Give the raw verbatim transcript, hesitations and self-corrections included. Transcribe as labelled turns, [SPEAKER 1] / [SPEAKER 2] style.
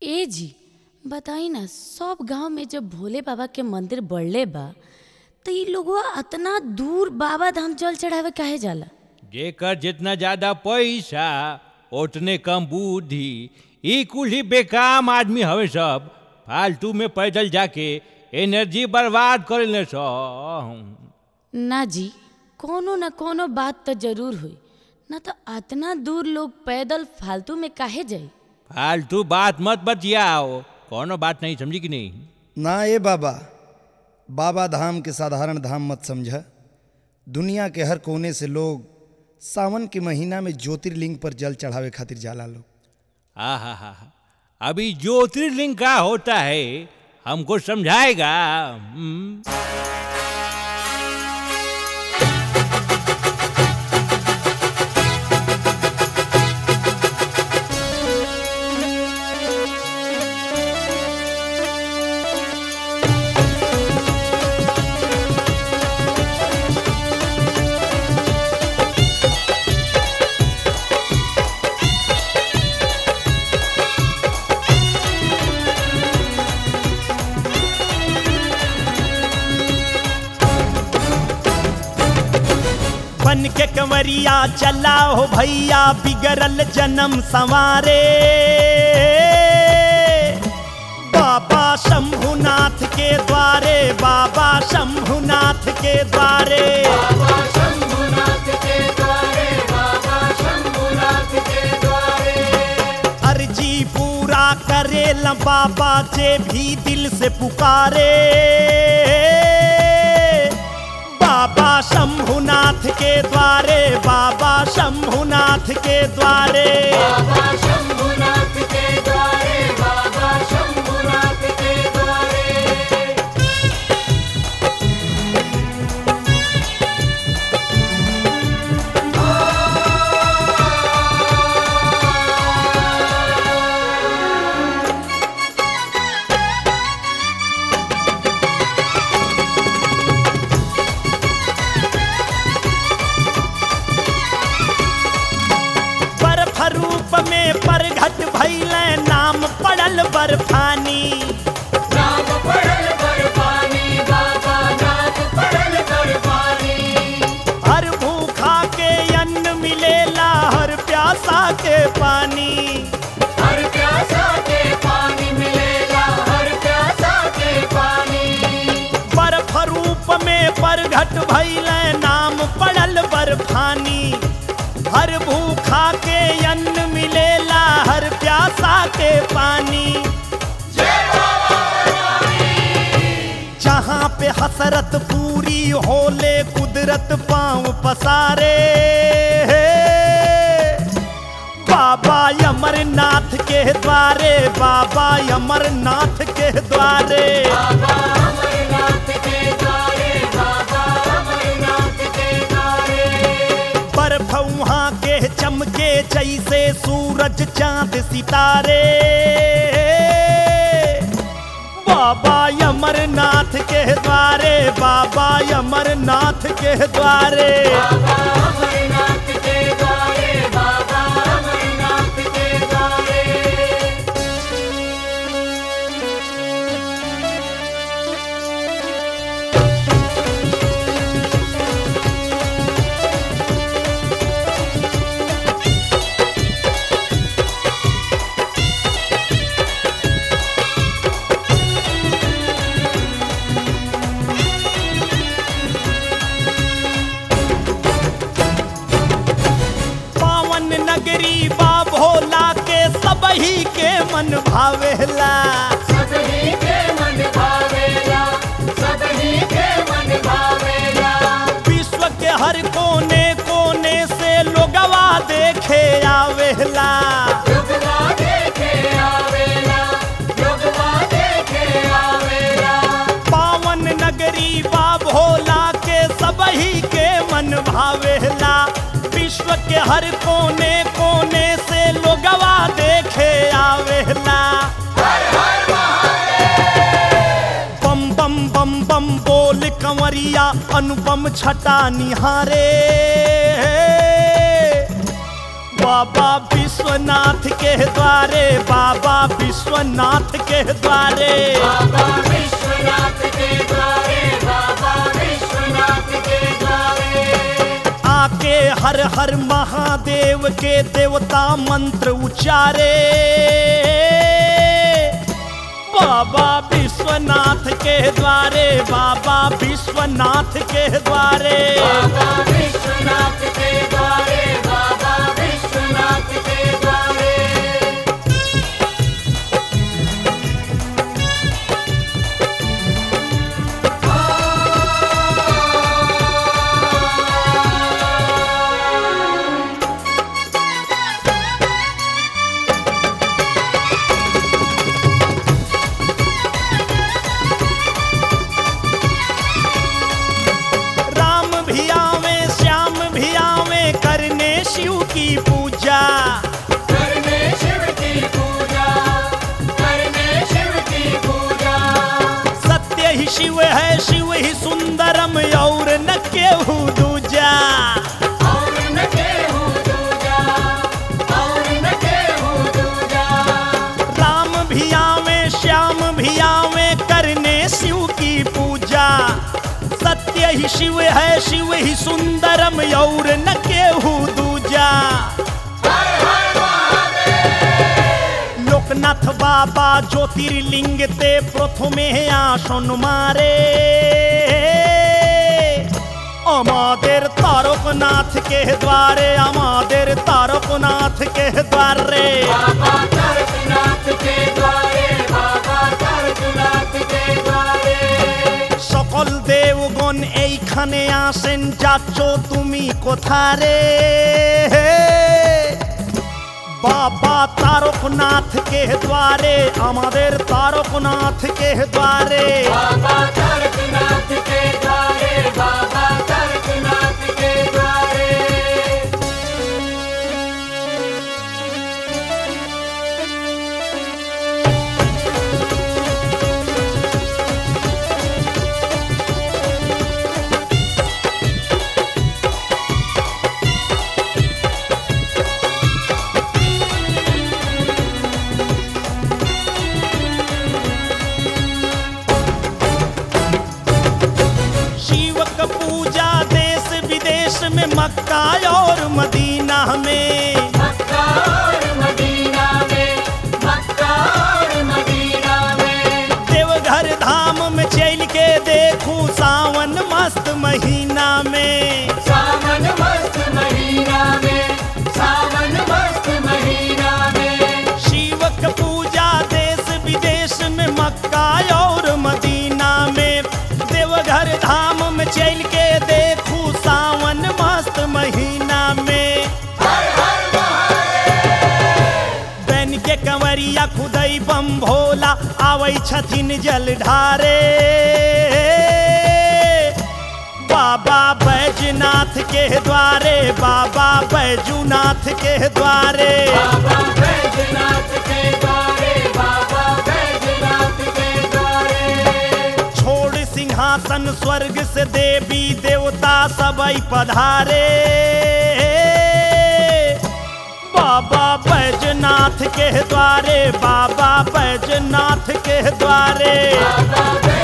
[SPEAKER 1] ए जी बताई ना, सब गांव में जब भोले बाबा के मंदिर बढ़ले बा तो ये लोगवा अतना दूर बाबा धाम जल चढ़ावे काहे जाला?
[SPEAKER 2] जेकर जितना ज्यादा पैसा उतने कम बुद्धि। ई कुल ही बेकाम आदमी हवे सब, फालतू में पैदल जाके एनर्जी बर्बाद करेले सब।
[SPEAKER 1] ना जी, कोनो ना कोनो बात तो जरूर हुई, ना तो अतना दूर लोग पैदल फालतू में काहे जाई?
[SPEAKER 2] फालतू बात मत बतियाओ, कोनो बात नहीं, समझी कि नहीं?
[SPEAKER 3] ना ये बाबा, बाबा धाम के साधारण धाम मत समझ। दुनिया के हर कोने से लोग सावन के महीना में ज्योतिर्लिंग पर जल चढ़ावे खातिर जाला लोग।
[SPEAKER 2] हाँ हाँ हाँ हाँ, अभी ज्योतिर्लिंग का होता है हमको समझाएगा? हम्म?
[SPEAKER 4] बन के कंवरिया चला हो भैया, बिगड़ल जन्म संवारे। बाबा शंभुनाथ के द्वारे, बाबा शंभुनाथ के द्वारे,
[SPEAKER 5] बाबा शंभुनाथ के द्वारे, बाबा शंभुनाथ के द्वारे।
[SPEAKER 4] अर्जी पूरा करे ल बाबा जे भी दिल से पुकारे। बाबा शंभुनाथ के द्वारे, बाबा शंभुनाथ के द्वारे,
[SPEAKER 5] बाबा शंभुनाथ के द्वारे, बाबा शंभुनाथ के द्वारे।
[SPEAKER 4] परघट भैले नाम पड़ल बर्फानी।
[SPEAKER 5] नाम पड़ल बर्फानी, बाबा नाम पड़ल बर्फानी।
[SPEAKER 4] हर भूखा के अन्न मिलेला, हर प्यासा के पानी।
[SPEAKER 5] हर प्यासा के पानी मिलेला, हर प्यासा के पानी।
[SPEAKER 4] बर्फ रूप में परघट भैले नाम पड़ल बर्फानी। हर भूखा के अन्न मिलेला, हर प्यासा के पानी। जहाँ पे हसरत पूरी होले, कुदरत पांव पसारे। बाबा अमरनाथ के द्वारे, बाबा अमरनाथ के द्वारे,
[SPEAKER 5] बाबा अमरनाथ के द्वारे, बाबा अमरनाथ के द्वारे।
[SPEAKER 4] बर्फ वहाँ के चमके जैसे सूरज चांद सितारे। बाबा अमरनाथ के द्वारे, बाबा अमरनाथ के द्वारे,
[SPEAKER 5] बाबा अमरनाथ के द्वारे, बाबा अमरनाथ के द्वारे।
[SPEAKER 4] नगरी बा भोला के सबही के मन भावेला।
[SPEAKER 5] सबही के मन भावेला, सबही के मन भावेला।
[SPEAKER 4] विश्व के हर कोने कोने से लोगवा देखे आवेला।
[SPEAKER 5] लोगवा देखे आवेला, लोगवा देखे आवेला।
[SPEAKER 4] पावन नगरी बा भोला के सबही के मन भावेला। विश्व के हर कोने कोने से लोगवा देखे आवेला।
[SPEAKER 5] हर हर महादेव।
[SPEAKER 4] बम बम बम बम बोल कंवरिया, अनुपम छटा निहारे। बाबा विश्वनाथ के द्वारे, बाबा विश्वनाथ के द्वारे।
[SPEAKER 5] बाबा विश्वनाथ के द्वारे, बाबा विश्वनाथ के द्वारे।
[SPEAKER 4] आके हर हर महादेव के देवता मंत्र उच्चारे, बाबा विश्वनाथ के द्वारे, बाबा विश्वनाथ के द्वारे।
[SPEAKER 5] बाबा विश्वनाथ के द्वारे, बाबा विश्वनाथ के द्वारे।
[SPEAKER 4] राम भी आवे, श्याम भी आवे, करने शिव की पूजा।
[SPEAKER 5] करने शिव की पूजा, करने शिव की पूजा।
[SPEAKER 4] सत्य ही शिव है, शिव ही सुंदरम, और न केहू दूजा।
[SPEAKER 5] और न केहू दूजा, और न केहू दूजा।
[SPEAKER 4] राम भी आवे, श्याम भी आवे, करने शिव की पूजा। सत्य ही शिव है, शिव ही सुंदरम, और न केहू दूजा। लोकनाथ बाबा ज्योतिर्लिंग ते प्रथमे आसन मारे, আমাদের তারকনাথ के द्वारे, আমাদের তারকনাথ के द्वारे।
[SPEAKER 5] बाबा तारकनाथ के द्वारे, बाबा तारकनाथ के द्वारे।
[SPEAKER 4] সকল দেবগণ এইখানে আসেন, যাচ্ছ তুমি কোথারে? বাবা তারকনাথ के द्वारे, আমাদের তারকনাথ के द्वारे।
[SPEAKER 5] बाबा तारकनाथ के द्वारे, बाबा तारकनाथ के द्वारे।
[SPEAKER 4] शिव का पूजा देश विदेश में, मक्का और मदीना में।
[SPEAKER 5] मक्का और मदीना में, मक्का और मदीना में।
[SPEAKER 4] देवघर धाम में चल के देखूं, सावन मस्त महीना में।
[SPEAKER 5] सावन मस्त महीना में, सावन मस्त महीना में।
[SPEAKER 4] शिव का पूजा देश विदेश में, मक्का और मदीना में। देवघर धाम में चल के देखूं, सावन मस्त महीना में। बैन के कंवरिया खुदई बम भोला, आवे छथिन जल ढारे। बाबा बैजनाथ के द्वारे, बाबा बैजूनाथ के द्वारे।
[SPEAKER 5] बाबा बैजनाथ के द्वारे, बाबा बैजनाथ के द्वारे।
[SPEAKER 4] छोड़ सिंहासन स्वर्ग से देवी देवता सबई पधारे, बाबा बैजनाथ के द्वारे, बाबा बैजनाथ के द्वारे।
[SPEAKER 5] बाबा